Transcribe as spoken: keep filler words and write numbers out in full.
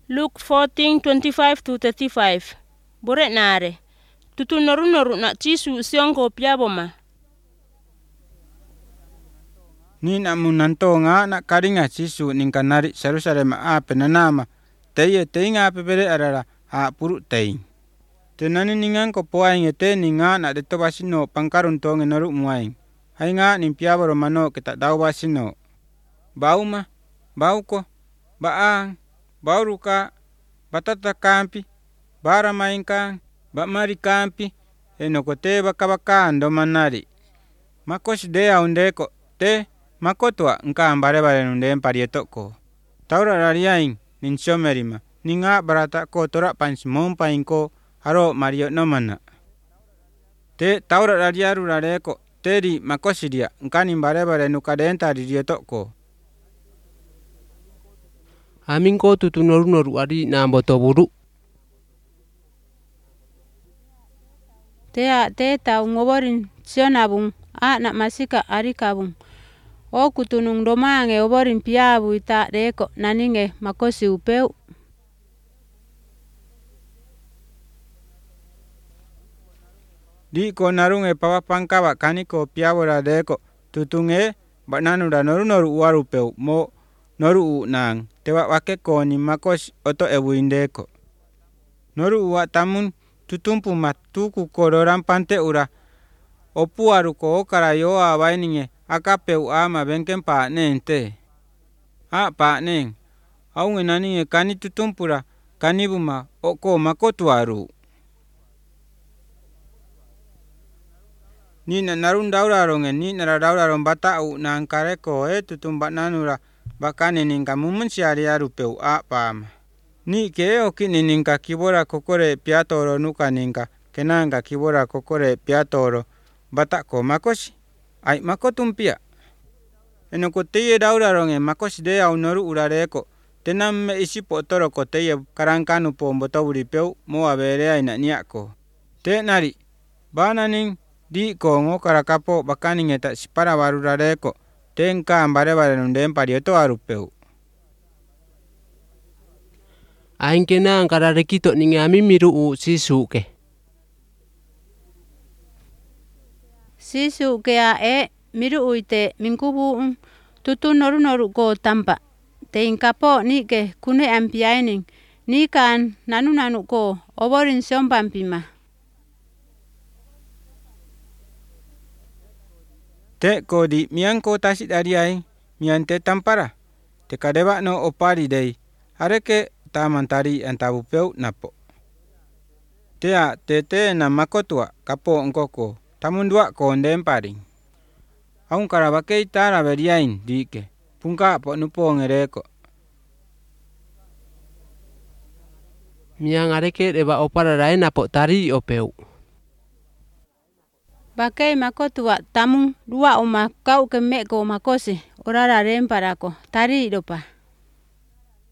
Luke fourteen twenty-five to thirty-five. Bore nare. Tutu noru noru na chisu siongo piaboma. Ni na munanto nga na karinga chisu ninkanari Jerusalem a penanama. Teye teinga pepere arara a puru teing. Tenani ningan ko poaing ete ninga na deto basino pangkaruntonge noru muaing. Hai nga nimpiaboro mano kita dau basino. Bauma, bauko, baang, bauruka, batata kampi, bara mainkang, bamari kampi, enokote bakabakaan do manari. Makos dea undeko, te, makotua nka ambare bare nunde emparietoko. Taura rariaing, ninsomerima, ninga barata ko tora pansimon painko, haro mario nomana. Te taura rariaru rareko, teri makosidia, nka nimbare bare nukadenta dirietoko. Aminko tutu noru noru ari na botoburu. Tea teta ungoborin sionabung a na masika arikabung. O kutunung domange oborin piabu ita reko naninge makosi upeu. Di ko narunge pawapangkawa kaniko piabora deko tutunge bananura noru noru uaru peu mo noru u nang tewa wake ko ni makos oto ebu indeko. Noru uwa tamun tutumpu matuku kororan pante ura opuaru ko okara yoa abaininge akapeu ama benken pa nente. A pa neng aunge naninge kani tutumpura kanibuma oko makotuaru. Ni na narun dauraronge ni nara dauraron batau na angkareko e tutumba nanura bakane ninka mumunsiari arupeu a pama. Ni ke oki ninka kibora kokore piatoro nuka ninka kenanga kibora kokore piatoro batako makosi ai makotumpia. Enoko teye dauraronge makosi dea unoru urareko tenam me isi potoro ko teye karankanu po mbotoburi peu mo aberea ina niako. Te nari bananing di ko ngokara kapo bakaning eta sipara baru rareko tenka ambare bare nundem parieto arupeu. Ainke na angkara rekito ninge ami miru u sisuke. Sisuke a e miru uite minkubu tutu noru noru ko tampa. Tein kapo nike kune ampiaining nikan nanu nanu ko oborin siompampima. Te ko di mian ko tasit ariai mian te tampara. Te kadeba no opari dei. Areke tamantari antabupeu napo. Tea te te na makotua kapo ngkoko. Tamundua ko ndempari. Aung karabake itara beriain dike. Pungka po nupo ngereko. Miang areke deba opara rai napo tari opeu. Bakai makotua tamung dua uma kau kemeko makosi orara remparako tari dopa.